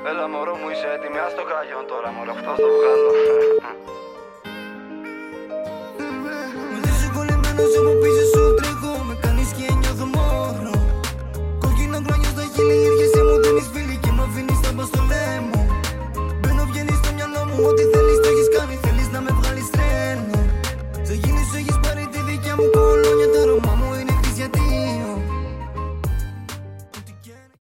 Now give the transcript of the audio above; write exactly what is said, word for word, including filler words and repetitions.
Έλα μωρό μου, είσαι έτοιμη, ας το κραγιόν τώρα μωρό, αυτό στο βγάλω. Με είσαι κολλημένος, έχω